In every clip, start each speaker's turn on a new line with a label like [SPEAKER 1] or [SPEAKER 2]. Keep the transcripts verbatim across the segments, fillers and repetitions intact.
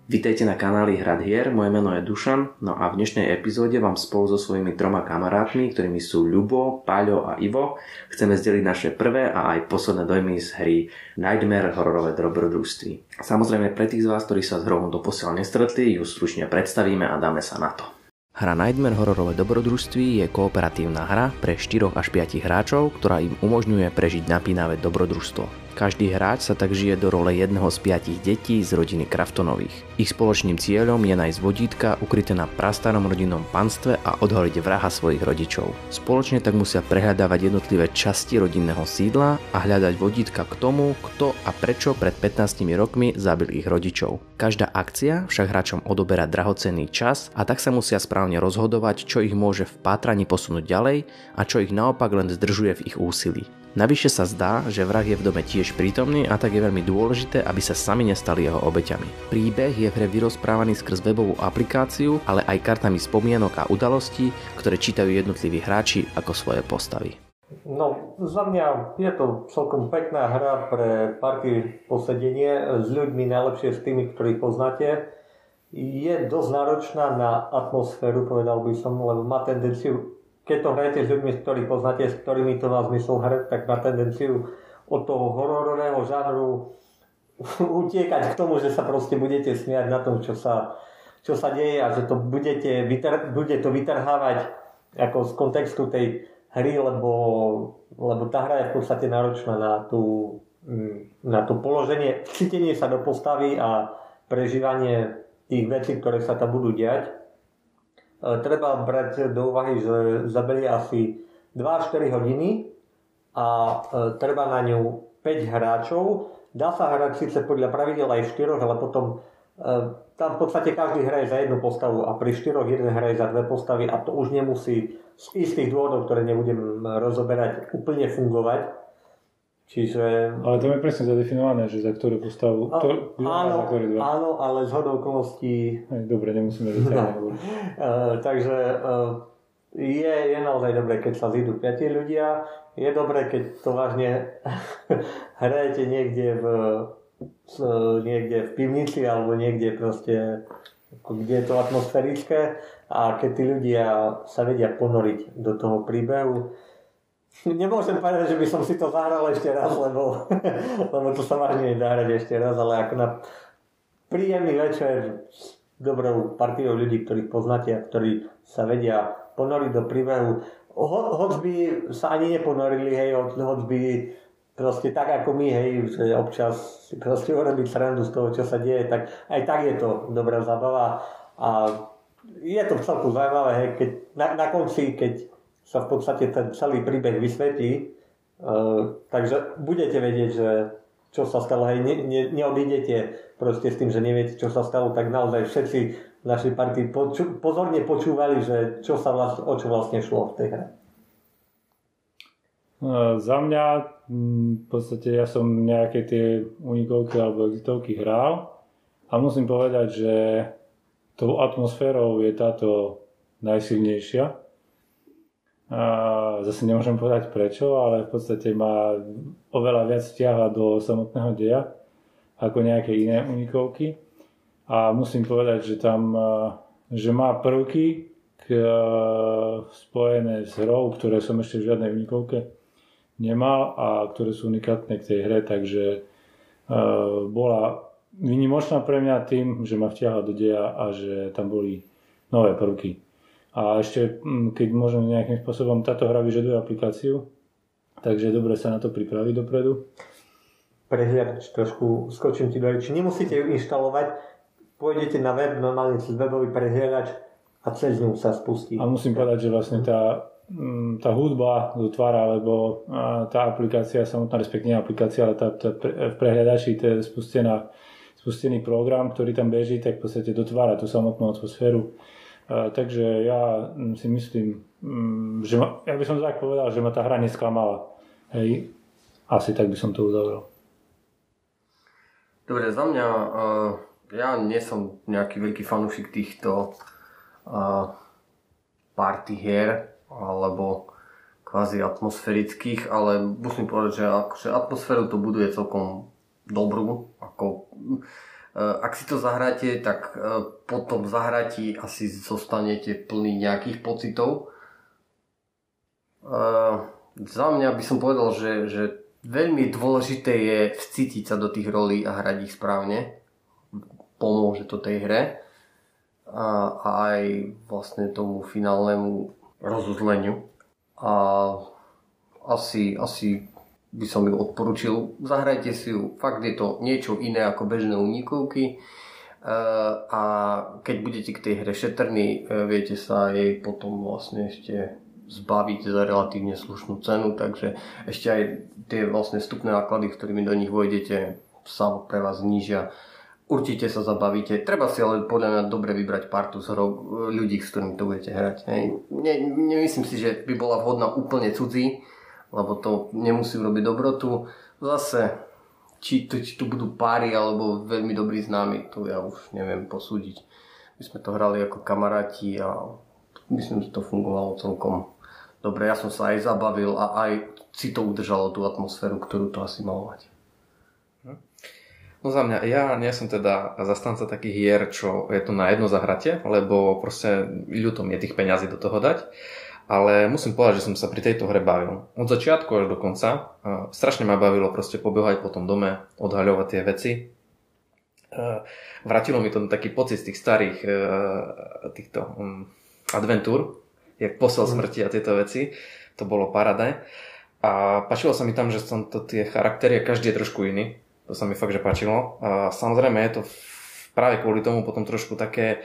[SPEAKER 1] Vítajte na kanáli Hrad hier, moje meno je Dušan, no a v dnešnej epizóde vám spolu so svojimi troma kamarátmi, ktorými sú Ľubo, Paľo a Ivo, chceme zdeliť naše prvé a aj posledné dojmy z hry Nightmare hororové dobrodružství. Samozrejme pre tých z vás, ktorí sa s hrou doposiaľ nestretli, ju stručne predstavíme a dáme sa na to. Hra Nightmare hororové dobrodružství je kooperatívna hra pre štyroch až piatich hráčov, ktorá im umožňuje prežiť napínavé dobrodružstvo. Každý hráč sa tak žije do role jedného z piatich detí z rodiny Kraftonových. Ich spoločným cieľom je nájsť vodítka ukryté na prastarom rodinnom panstve a odhaliť vraha svojich rodičov. Spoločne tak musia prehľadávať jednotlivé časti rodinného sídla a hľadať vodítka k tomu, kto a prečo pred pätnástimi rokmi zabil ich rodičov. Každá akcia však hráčom odoberá drahocenný čas a tak sa musia správne rozhodovať, čo ich môže v pátraní posunúť ďalej a čo ich naopak len zdržuje v ich úsilí. Navyše sa zdá, že vrah je v dome tiež prítomný a tak je veľmi dôležité, aby sa sami nestali jeho obeťami. Príbeh je v hre vyrozprávaný skrz webovú aplikáciu, ale aj kartami spomienok a udalostí, ktoré čítajú jednotliví hráči ako svoje postavy.
[SPEAKER 2] No, za mňa je to celkom pekná hra pre party posedenie s ľuďmi, najlepšie s tými, ktorých poznáte. Je dosť náročná na atmosféru, povedal by som, lebo má tendenciu, keď to hrajete s ľuďmi, ktorých poznáte, s ktorými to má zmysel hrať, tak má tendenciu od toho hororového žánru utiekať k tomu, že sa proste budete smiať na tom, čo sa, čo sa deje a že to budete, bude to vytrhávať ako z kontextu tej hry, lebo, lebo tá hra je v podstate náročná na, tú, na to položenie, cítenie sa do postavy a prežívanie tých vecí, ktoré sa tam budú diať. Treba brať do úvahy, že zaberie asi dva až štyri hodiny a treba na ňu päť hráčov. Dá sa hrať síce podľa pravidel aj štyroch, ale potom tam v podstate každý hraje za jednu postavu a pri štyroch jeden hraje za dve postavy a to už nemusí z istých dôvodov, ktoré nebudem rozoberať, úplne fungovať. Čiže... Ale
[SPEAKER 3] to je presne zadefinované, že za ktorú postavu...
[SPEAKER 2] A,
[SPEAKER 3] to,
[SPEAKER 2] áno,
[SPEAKER 3] za dva.
[SPEAKER 2] áno, ale zhodou okolností...
[SPEAKER 3] Dobre, nemusíme detailne
[SPEAKER 2] hovoriť. uh, takže uh, je, je naozaj dobré, keď sa zídu piati ľudia. Je dobré, keď to vážne hrajete niekde v, niekde v pivnici alebo niekde proste, kde je to atmosférické a keď tí ľudia sa vedia ponoriť do toho príbehu. Nemôžem povedať, že by som si to zahral ešte raz, lebo, lebo to sa vážne nedá hrať ešte raz, ale ako na príjemný večer s dobrou partiou ľudí, ktorých poznáte a ktorí sa vedia ponoriť do príbehu. Ho, hoď by sa ani neponorili, hej, hoď by proste tak ako my, hej, že občas si proste urobiť srandu z toho, čo sa deje, tak aj tak je to dobrá zábava a je to celku zaujímavé, hej, keď na, na konci, keď sa v podstate ten celý príbeh vysvetlí, uh, takže budete vedieť, že čo sa stalo, hej, ne, ne, neodídete proste s tým, že neviete, čo sa stalo, tak naozaj všetci v našej partii poču, pozorne počúvali, že čo sa vlastne, o čo vlastne šlo v tej hre.
[SPEAKER 3] Uh, za mňa v podstate ja som nejaké tie unikovky alebo exitovky hral a musím povedať, že tou atmosférou je táto najsilnejšia. A zase nemôžem povedať prečo, ale v podstate ma oveľa viac vťahla do samotného deja ako nejaké iné unikovky a musím povedať, že tam že má prvky k, spojené s hrou, ktoré som ešte v žiadnej unikovke nemal a ktoré sú unikátne k tej hre, takže uh, bola výnimočná pre mňa tým, že ma vťahla do deja a že tam boli nové prvky. A ešte, keď môžem nejakým spôsobom, táto hra vyžaduje aplikáciu, takže je dobre sa na to pripraviť dopredu.
[SPEAKER 2] Prehliadač trošku, skočím ti do reči. Nemusíte ju inštalovať, pôjdete na web, normálne cez webový prehliadač a cez ňu sa spustí.
[SPEAKER 3] A musím povedať, že vlastne tá, tá hudba dotvára, lebo tá aplikácia samotná, respektíve aplikácia, ale tá, tá v prehliadači, to je spustená, spustený program, ktorý tam beží, tak v podstate dotvára tú samotnú atmosféru. Uh, takže ja si myslím, um, že ma, ja by som tak povedal, že ma tá hra nesklamala. Hej, asi tak by som to uzavrel.
[SPEAKER 4] Dobre, za mňa, uh, ja nie som nejaký veľký fanúšik týchto uh, party hier, alebo kvázi atmosférických, ale musím povedať, že akože atmosféru to buduje celkom dobrú. Ako, ak si to zahráte, tak po tom zahratí asi zostanete plný nejakých pocitov. Za mňa by som povedal, že, že veľmi dôležité je vcítiť sa do tých rolí a hrať ich správne. Pomôže to tej hre a, a aj vlastne tomu finálnemu rozuzleniu. A asi, asi by som ju odporučil. Zahrajte si ju. Fakt je to niečo iné ako bežné unikovky. A keď budete k tej hre šetrní, viete sa jej potom vlastne ešte zbaviť za relatívne slušnú cenu, takže ešte aj tie vlastne vstupné náklady, ktorými do nich vojdete, sa pre vás znížia. Určite sa zabavíte. Treba si ale podľa mňa dobre vybrať partu z hrou ľudí, s ktorými to budete hrať. Ne, nemyslím si, že by bola vhodná úplne cudzí, lebo to nemusí urobiť dobrotu. Zase, či to, či to budú páry alebo veľmi dobrí známi, to ja už neviem posúdiť. My sme to hrali ako kamaráti a myslím, že to fungovalo celkom dobre. Ja som sa aj zabavil a aj si to udržalo tú atmosféru, ktorú to asi malo mať.
[SPEAKER 1] No za mňa, ja nie som teda zastanca takých hier, čo je to na jedno zahratie, lebo proste ľutom je tých peňazí do toho dať. Ale musím povedať, že som sa pri tejto hre bavil. Od začiatku až do konca. Strašne ma bavilo proste pobehať po tom dome, odhaľovať tie veci. Vrátilo mi to taký pocit z tých starých týchto adventúr, jak Posel smrti a tieto veci. To bolo paradé. A páčilo sa mi tam, že som to tie charaktery, každý je trošku iný. To sa mi fakt, že páčilo. A samozrejme je to práve kvôli tomu potom trošku také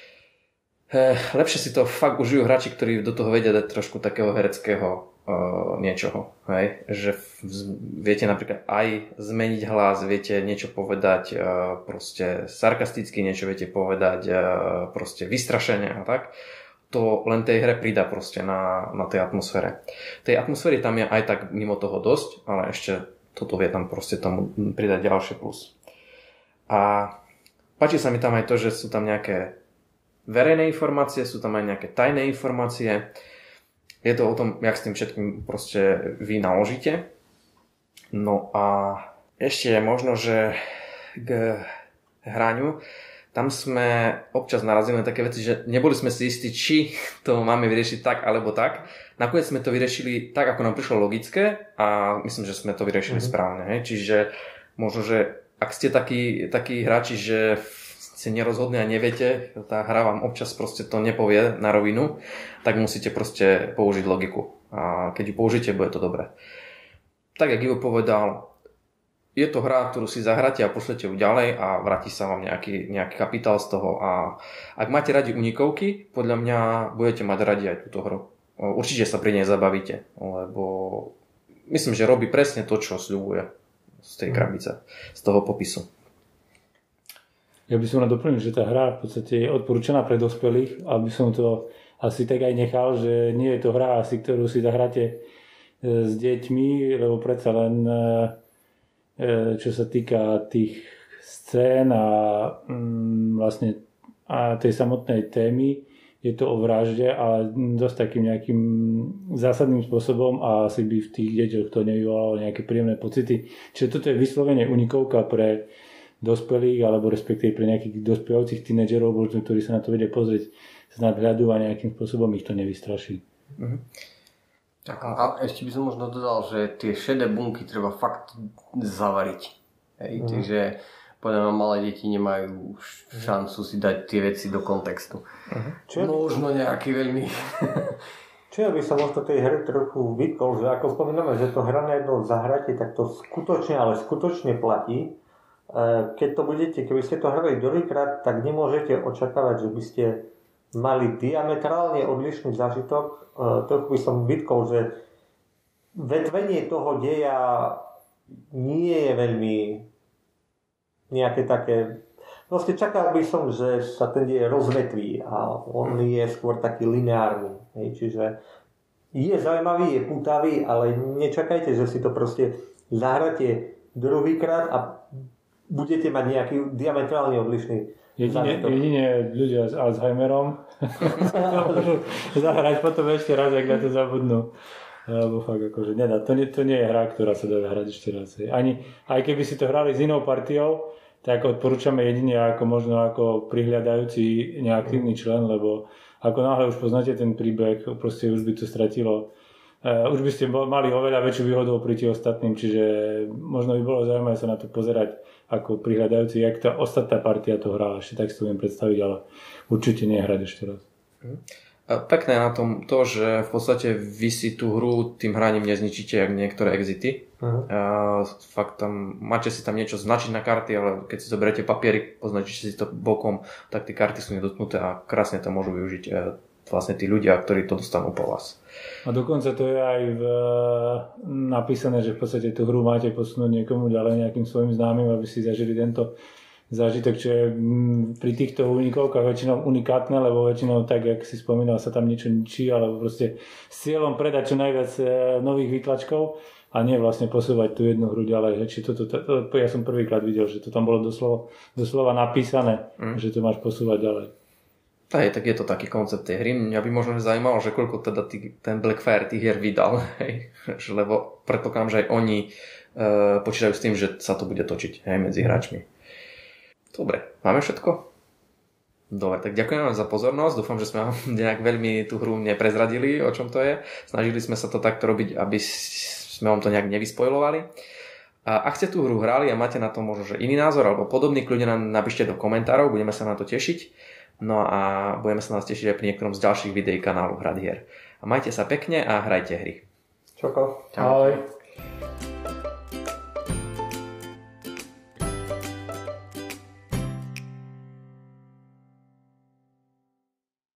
[SPEAKER 1] eh, lepšie si to fakt užijú hráči, ktorí do toho vedia dať trošku takého hereckého eh, niečoho. Hej? Že v, viete napríklad aj zmeniť hlas, viete niečo povedať eh, proste sarkasticky, niečo viete povedať eh, proste vystrašene a tak. To len tej hre pridá proste na, na tej atmosfére. Tej atmosféry tam je aj tak mimo toho dosť, ale ešte toto vie tam proste tomu pridať ďalšie plus. A páči sa mi tam aj to, že sú tam nejaké verejné informácie, sú tam aj nejaké tajné informácie. Je to o tom, jak s tým všetkým proste vy naložíte. No a ešte je možno, že k hraniu tam sme občas narazili na také veci, že neboli sme si istí, či to máme vyriešiť tak alebo tak. Nakoniec sme to vyriešili tak, ako nám prišlo logické a myslím, že sme to vyriešili mm-hmm. správne. Hej? Čiže možno, že ak ste takí, takí hráči, že ste nerozhodní a neviete, tá hra vám občas proste to nepovie na rovinu, tak musíte proste použiť logiku. A keď ju použijete, bude to dobré. Tak, jak Ivo povedal, je to hra, ktorú si zahráte a pošlete ju ďalej a vráti sa vám nejaký, nejaký kapitál z toho. A ak máte radi unikovky, podľa mňa budete mať radi aj túto hru. Určite sa pri nej zabavíte, lebo myslím, že robí presne to, čo sľubuje z tej krabice, z toho popisu.
[SPEAKER 3] Ja by som len doplnil, že tá hra v podstate je odporúčaná pre dospelých, aby som to asi tak aj nechal, že nie je to hra asi, ktorú si zahráte s deťmi, lebo predsa len čo sa týka tých scén a mm, vlastne a tej samotnej témy, je to o vražde, ale dosť takým nejakým zásadným spôsobom a asi by v tých deťoch to nevyvolalo nejaké príjemné pocity. Čiže toto je vyslovene unikovka pre dospelých, alebo respektíve pre nejakých dospievajúcich tínedžerov, ktorí sa na to vedia pozrieť z nadhľadu a nejakým spôsobom ich to nevystraší.
[SPEAKER 4] Mhm. Tak, a ešte by som možno dodal, že tie šedé bunky treba fakt zavariť. Hej, mm. Takže podľa mňa malé deti nemajú šancu si dať tie veci do kontextu. Mm. Čo možno nejaký veľmi...
[SPEAKER 2] Čo ja by som možno tej hry trochu vytkol, že ako spomíname, že to hra na jedno zahratie, tak to skutočne, ale skutočne platí. Keď to budete, keby ste to hrali druhýkrát, tak nemôžete očakávať, že by ste mali diametrálne odlišný zážitok. Trochu by som vytkol, že vetvenie toho deja nie je veľmi nejaké také... Vlastne čakal by som, že sa ten dej rozvetví a on je skôr taký lineárny. Čiže je zaujímavý, je pútavý, ale nečakajte, že si to proste zahráte druhýkrát a budete mať nejaký diametrálne odlišný.
[SPEAKER 3] Jedine, jedine ľudia s Alzheimerom môžu zahrať potom ešte raz, ak na to zabudnú. Lebo fakt akože nedá. To nie, to nie je hra, ktorá sa dá hrať ešte raz. Ani, aj keby si to hrali s inou partiou, tak odporúčame jedine ako možno ako prihľadajúci neaktívny člen, lebo ako náhle už poznáte ten príbeh, proste už by to stratilo. Uh, už by ste mali oveľa väčšiu výhodu oproti ostatným, čiže možno by bolo zaujímavé sa na to pozerať ako prihľadajúci, jak tá ostatná partia to hrala, ešte tak si to viem predstaviť, ale určite nehrať ešte raz.
[SPEAKER 1] Pekné na tom to, že v podstate vy si tú hru tým hraním nezničíte, jak niektoré exity. Uh-huh. Uh, fakt tam, máte si tam niečo značiť na karty, ale keď si zoberiete papierik, označíte si to bokom, tak tie karty sú nedotknuté a krásne to môžu využiť uh, vlastne tí ľudia, ktorí to dostanú po vás.
[SPEAKER 3] A dokonca to je aj v, napísané, že v podstate tú hru máte posunúť niekomu ďalej, nejakým svojim známym, aby si zažili tento zážitok, čo je pri týchto unikovkách väčšinou unikátne, lebo väčšinou tak, jak si spomínal, sa tam niečo ničí, alebo proste s cieľom predať čo najviac nových výtlačkov a nie vlastne posúvať tú jednu hru ďalej. Či to, to, to, to, ja som prvýkrát videl, že to tam bolo doslova, doslova napísané, mm. že to máš posúvať ďalej.
[SPEAKER 1] Aj, tak je to taký koncept tej hry. Mňa by možno zaujímalo, že koľko teda tý, ten Blackfire tých hier vydal. Hej? Lebo predpokladám, že aj oni e, počítajú s tým, že sa to bude točiť aj medzi hráčmi. Dobre, máme všetko? Dobre, tak ďakujem vám za pozornosť. Dúfam, že sme vám nejak veľmi tú hru neprezradili, o čom to je. Snažili sme sa to takto robiť, aby sme vám to nejak nevyspojlovali. A ak ste tú hru hrali a máte na to možno že iný názor alebo podobný, kľudne nám napíšte do komentárov, budeme sa na to tešiť. No a budeme sa nás tešiť aj pri niektorom z ďalších videí kanálu Hrad hier. A majte sa pekne a hrajte hry.
[SPEAKER 2] Čoko.
[SPEAKER 3] Ahoj.